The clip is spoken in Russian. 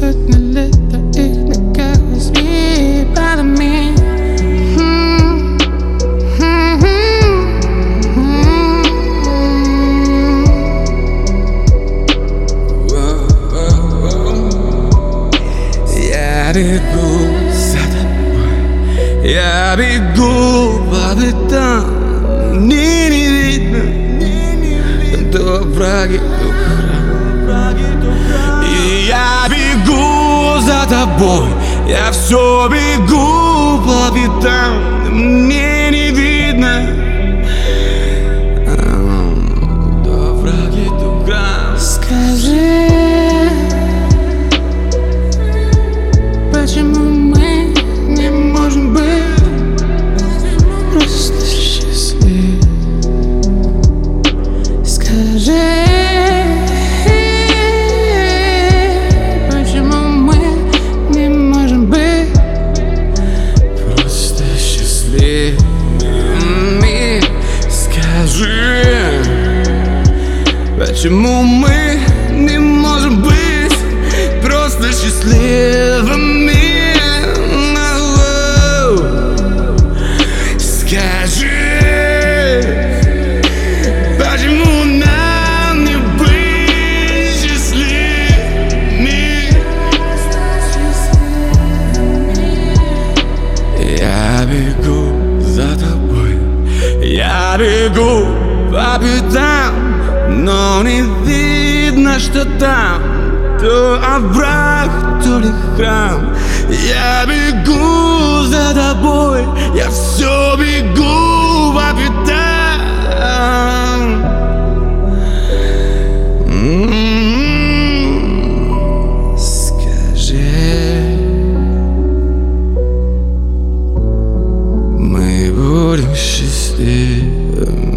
сотни лет, а их никак возьми подними. Я бегу за тобой, я бегу по пятам. Мне не видно, то враги, то храм. И я бегу за тобой, я все бегу по пятам. Мне не видно, то враги, то храм. Скажи, почему мы не можем быть просто счастливы? Скажи, почему мы не можем быть просто счастливыми? Скажи, почему мы не можем быть просто счастливыми? Скажи, почему нам не быть счастливыми? Я бегу за тобой, я бегу по пятам, но не видно, что там то овраг, то ли храм. Я бегу за тобой, я все бегу по пятам. Скажи, мы будем счастливыми.